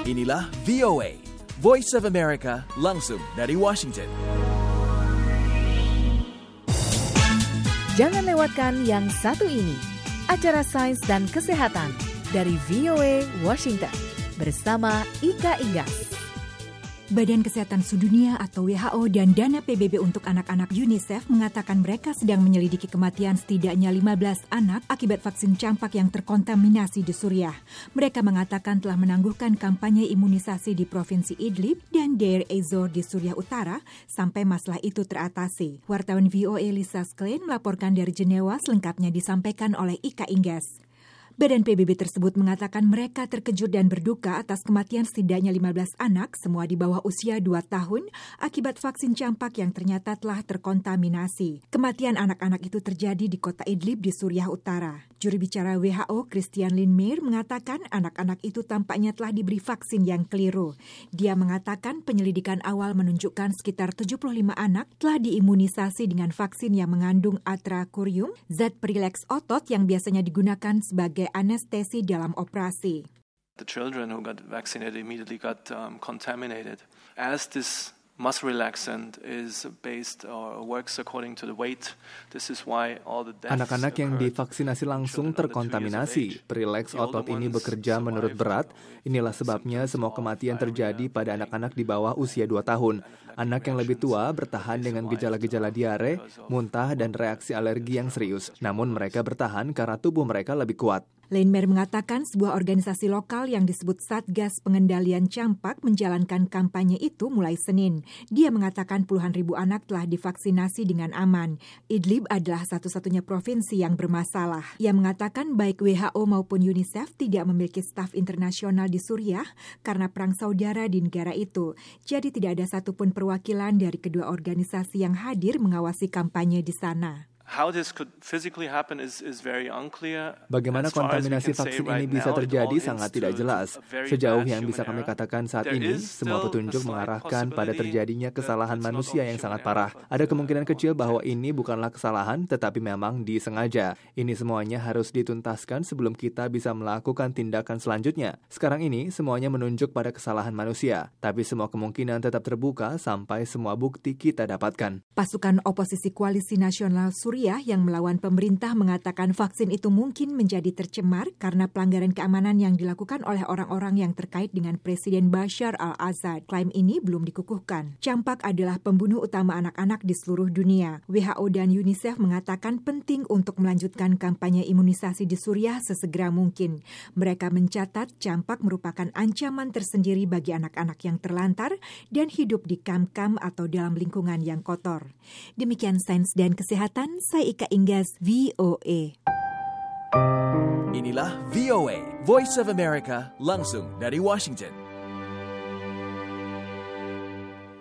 Inilah VOA, Voice of America, langsung dari Washington. Jangan lewatkan yang satu ini, acara sains dan kesehatan dari VOA Washington bersama Ika Inggas. Badan Kesehatan Sedunia atau WHO dan Dana PBB untuk anak-anak UNICEF mengatakan mereka sedang menyelidiki kematian setidaknya 15 anak akibat vaksin campak yang terkontaminasi di Suriah. Mereka mengatakan telah menangguhkan kampanye imunisasi di Provinsi Idlib dan Deir ez-Zor di Suriah Utara sampai masalah itu teratasi. Wartawan VOA Lisa Schlein melaporkan dari Jenewa, selengkapnya disampaikan oleh Ika Inggas. Badan PBB tersebut mengatakan mereka terkejut dan berduka atas kematian setidaknya 15 anak, semua di bawah usia 2 tahun, akibat vaksin campak yang ternyata telah terkontaminasi. Kematian anak-anak itu terjadi di kota Idlib di Suriah Utara. Juru bicara WHO, Christian Lindmeier, mengatakan anak-anak itu tampaknya telah diberi vaksin yang keliru. Dia mengatakan penyelidikan awal menunjukkan sekitar 75 anak telah diimunisasi dengan vaksin yang mengandung atracurium, zat perileks otot yang biasanya digunakan sebagai anestesi dalam operasi. The children who got vaccinated immediately got contaminated. As this muscle relaxant is based or works according to the weight, this is why all the deaths. Anak-anak yang divaksinasi langsung terkontaminasi. Perileks otot ini bekerja menurut berat. Inilah sebabnya semua kematian terjadi pada anak-anak di bawah usia 2 tahun. Anak yang lebih tua bertahan dengan gejala-gejala diare, muntah, dan reaksi alergi yang serius. Namun mereka bertahan karena tubuh mereka lebih kuat. Lindmeier mengatakan sebuah organisasi lokal yang disebut Satgas Pengendalian Campak menjalankan kampanye itu mulai Senin. Dia mengatakan puluhan ribu anak telah divaksinasi dengan aman. Idlib adalah satu-satunya provinsi yang bermasalah. Ia mengatakan baik WHO maupun UNICEF tidak memiliki staf internasional di Suriah karena perang saudara di negara itu. Jadi tidak ada satupun perwakilan dari kedua organisasi yang hadir mengawasi kampanye di sana. How this could physically happen is very unclear. Bagaimana kontaminasi vaksin ini bisa terjadi sangat tidak jelas. Sejauh yang bisa kami katakan saat ini, semua petunjuk mengarahkan pada terjadinya kesalahan manusia yang sangat parah. Ada kemungkinan kecil bahwa ini bukanlah kesalahan, tetapi memang disengaja. Ini semuanya harus dituntaskan sebelum kita bisa melakukan tindakan selanjutnya. Sekarang ini, semuanya menunjuk pada kesalahan manusia. Tapi semua kemungkinan tetap terbuka sampai semua bukti kita dapatkan. Pasukan oposisi Koalisi Nasional Suriah yang melawan pemerintah mengatakan vaksin itu mungkin menjadi tercemar karena pelanggaran keamanan yang dilakukan oleh orang-orang yang terkait dengan Presiden Bashar al-Assad. Klaim ini belum dikukuhkan. Campak adalah pembunuh utama anak-anak di seluruh dunia. WHO dan UNICEF mengatakan penting untuk melanjutkan kampanye imunisasi di Suriah sesegera mungkin. Mereka mencatat campak merupakan ancaman tersendiri bagi anak-anak yang terlantar dan hidup di kamp-kamp atau dalam lingkungan yang kotor. Demikian Sains dan Kesehatan, saya Ika Inggas, VOA. Inilah VOA, Voice of America, langsung dari Washington.